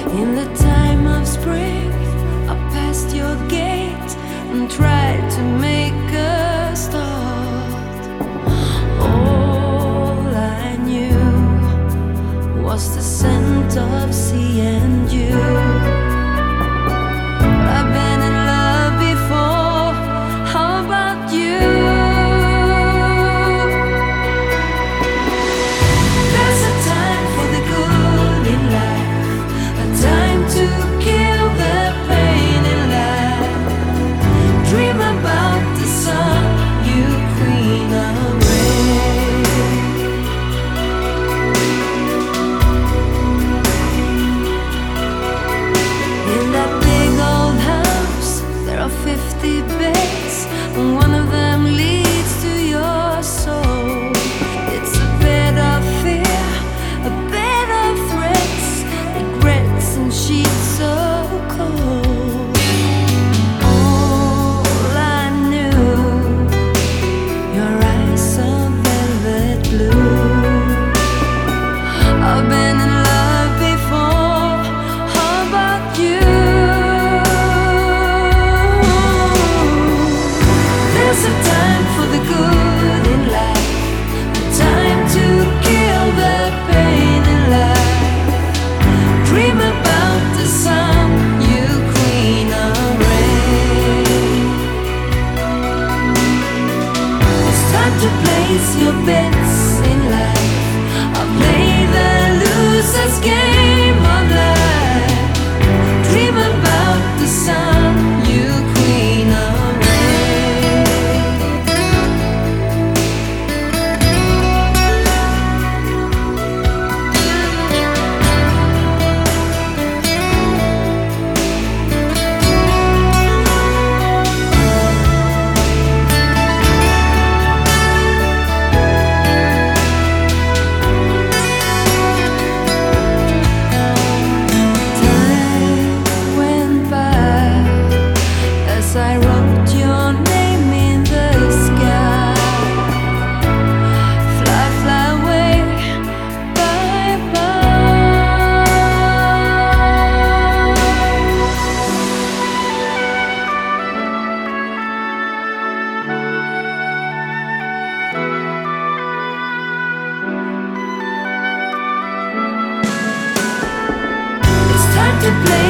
In the time of spring, I passed your gate and tried to make a start. All I knew was the scent of sea and you. I've been in love before, how about you? There's a time for the good in life, a time to kill the pain in life. Dream about the sun, you queen of rain. In that big old house, there are 50 beds, and one of them leads to your soul. It's a bed of fear, a bed of threats, regrets and sheets so cold. All I knew, your eyes so velvet blue. I've been in love before, how about you? There's a time for the good in life, a time to kill the pain in life. Dream about the sun, you queen of rain. It's time to place your bets in life. I'll play the loser's game of life. Dream about the sun, you queen of rain. Time went by as I wrote your name in the sky. Fly, fly away, bye bye. It's time to play